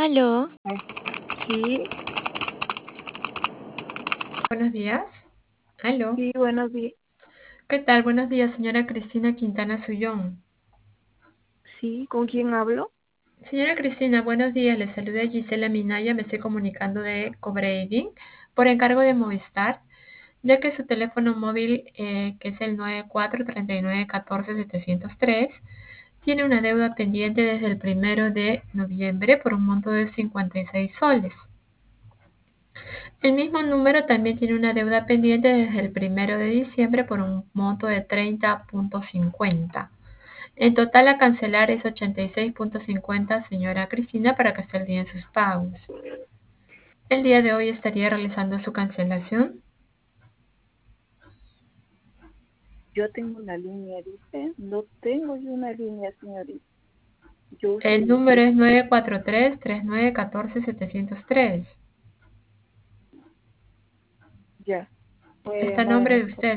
Aló, Ay, sí, Buenos días. Aló. sí, buenos días. ¿Qué tal? Buenos días, señora Cristina Quintana Sullón. Sí, ¿con quién hablo? Señora Cristina, buenos días. Le saluda Gisela Minaya. Me estoy comunicando de Cobrading por encargo de Movistar, ya que su teléfono móvil, que es el 94-39-14-703, tiene una deuda pendiente desde el 1 de noviembre por un monto de 56 soles. El mismo número también tiene una deuda pendiente desde el 1 de diciembre por un monto de 30.50. En total a cancelar es 86.50, señora Cristina, para que esté al día en sus pagos. El día de hoy estaría realizando su cancelación. Yo tengo una línea, dice. No tengo yo una línea, señorita. Yo uso El el número es 943-3914-703. ya. Voy a Está a llamar a nombre mi de esposo. usted.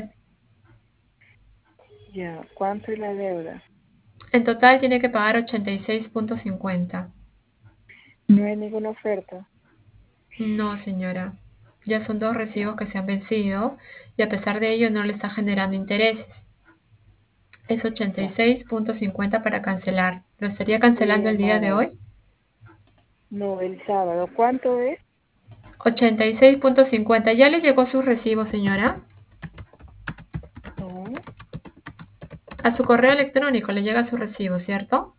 Ya, ¿cuánto es la deuda? En total tiene que pagar 86.50. No hay ninguna oferta. No, señora. Ya son dos recibos que se han vencido y a pesar de ello no le está generando intereses. Es Ya. 86.50 para cancelar. ¿Lo estaría Voy a cancelando el día llamar de a ver. hoy? No, el sábado. ¿Cuánto es? 86.50. ¿Ya le llegó su recibo, señora? No, A su correo electrónico le llega su recibo, ¿cierto?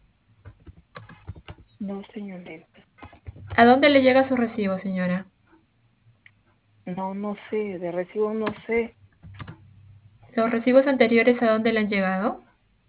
no, señorita. ¿A dónde le llega su recibo, señora? No, no sé. De recibo no sé. ¿Los recibos anteriores a dónde le han llegado?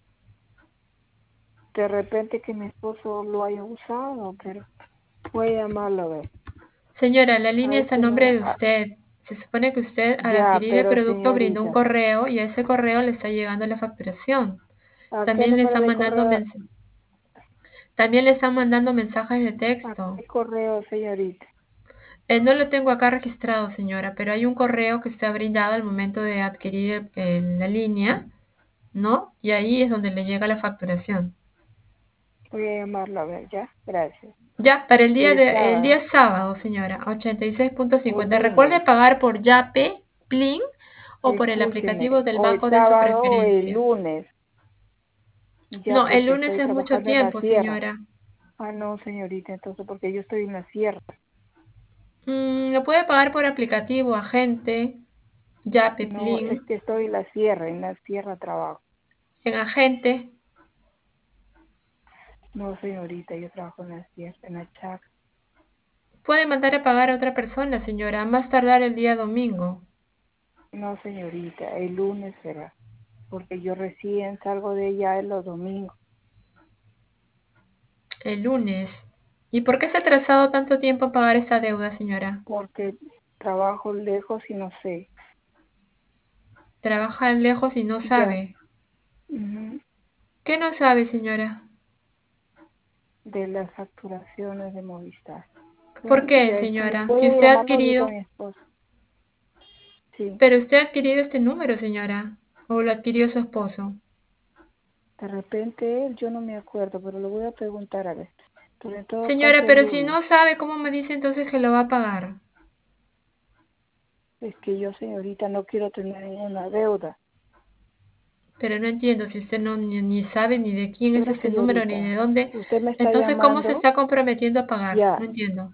De repente que mi esposo lo haya usado, pero voy a llamarlo a ver. Señora, la A línea está a este nombre no. de usted. Se supone que usted al Ya, adquirir el pero producto brindó un señorita, correo y a ese correo le está llegando la facturación. ¿a qué También le número están de mandando correo? también le están mandando mensajes de ¿A texto. qué correo, señorita? No lo tengo acá registrado, señora, pero hay un correo que está brindado al momento de adquirir la línea, ¿no? Y ahí es donde le llega la facturación. Voy a llamarlo a ver, ¿ya? Gracias. Ya, para El el sábado día sábado, señora, o 86.50. Recuerde lunes. pagar por Yape, Plin o por el aplicativo Escúcheme, del o el banco de su sábado o el preferencia. lunes. Ya, No, el porque lunes estoy es mucho trabajando en la tiempo, sierra. señora. Ah, no, señorita, entonces porque yo estoy en la sierra. Lo puede pagar por aplicativo, agente, Yape, No, es Plin, que estoy en la sierra trabajo. en agente. No, señorita, yo trabajo en la sierra, en la chacra. Puede mandar a pagar a otra persona, señora, a más tardar el día domingo. No, señorita, el lunes será, porque yo recién salgo de ella en los domingos. El lunes. ¿Y por qué se ha atrasado tanto tiempo en pagar esta deuda, señora? Porque trabajo lejos y no sé. Trabaja lejos y no Ya. sabe. Ujú. ¿Qué no sabe, señora? De las facturaciones de Movistar. ¿Por Bueno, qué, ya estoy. señora? Voy Si a usted ha llamarlo ahorita a adquirido, mi esposo. Sí, pero usted ha adquirido este número, señora, o lo adquirió su esposo. de repente él, yo no me acuerdo, pero lo voy a preguntar a ver. Pero en todo Señora, caso el pero si lunes. no sabe, ¿cómo me dice entonces que lo va a pagar? Es que yo, señorita, no quiero tener ninguna deuda. Pero no entiendo si usted no ni sabe ni de quién es Pero este número ni de señorita, dónde. usted me está Entonces, ¿cómo se llamando, está comprometiendo a pagar? No ya, entiendo.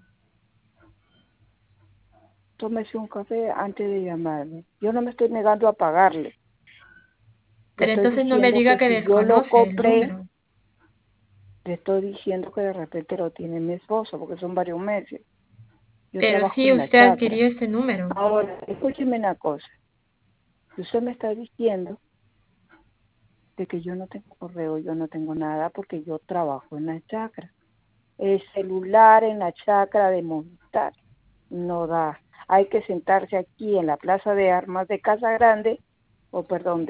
tómese un café antes de llamarme. Yo no me estoy negando a pagarle. Le Pero estoy entonces no me diciendo diga que que si yo lo desconoce el compré, número. le estoy diciendo que de repente lo tiene mi esposo, porque son varios meses. Yo Pero trabajo sí, en la usted chacra. adquirió este número. Ahora, escúcheme una cosa. Usted me está diciendo de que yo no tengo correo, yo no tengo nada, porque yo trabajo en la chacra. El celular en la chacra de Movistar no da. Hay que sentarse aquí en la Plaza de Armas de Casa Grande, o perdón,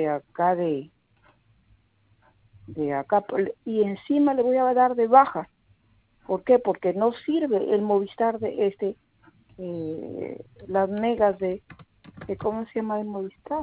de acá, y encima le voy a dar de baja. ¿Por qué? Porque no sirve el Movistar de las megas de ¿cómo se llama el Movistar?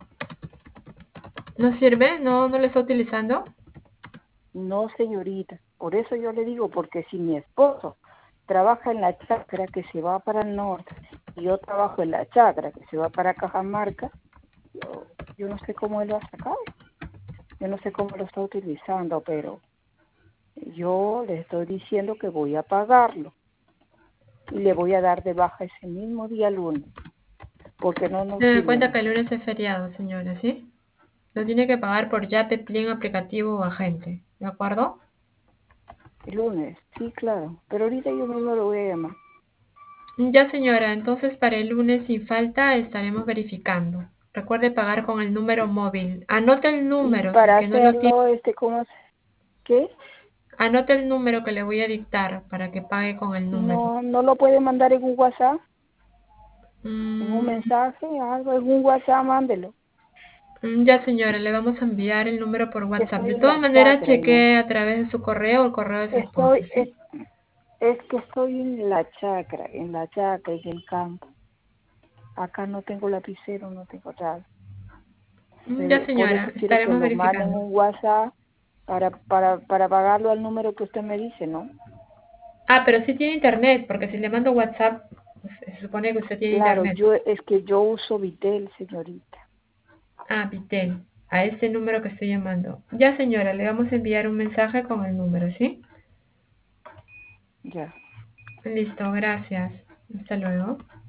¿No sirve? ¿No lo está utilizando? No, señorita. Por eso yo le digo, porque si mi esposo trabaja en la chacra que se va para el norte y yo trabajo en la chacra que se va para Cajamarca, yo no sé cómo él lo ha sacado, yo no sé cómo lo está utilizando, pero yo le estoy diciendo que voy a pagarlo y le voy a dar de baja ese mismo día lunes, porque no nos Ten en cuenta sirve. que el lunes es feriado, señora, ¿sí? Lo tiene que pagar por Yape, Plin, aplicativo o agente, ¿de acuerdo? El lunes, sí, claro, pero ahorita yo mismo lo voy a llamar. Ya, señora, entonces para el lunes sin falta estaremos verificando. Recuerde pagar con el número móvil. Anote el Y número, si es para que no lo tiene. hacerlo, ¿qué? Anote el número que le voy a dictar para que pague con el número. No lo puede mandar en un WhatsApp, en un Mm, mensaje, algo, en un WhatsApp, mándelo. ya, señora, le vamos a enviar el número por Que WhatsApp. estoy De en todas la maneras, chacra, ¿no? chequee a través de su correo o el correo de su esposo, Estoy, ¿sí? es que estoy en la chacra, en el campo. Acá no tengo lapicero, no tengo nada. Ya, Por eso señora, quiero que estaremos lo manden verificando. un WhatsApp para pagarlo al número que usted me dice, ¿no? Ah, pero sí tiene internet, porque si le mando WhatsApp, pues, se supone que usted tiene Claro, internet. es que yo uso Vitel, señorita. Ah, Vitel, a este número que estoy llamando. Ya, señora, le vamos a enviar un mensaje con el número, ¿sí? Ya. Listo, gracias. Hasta luego.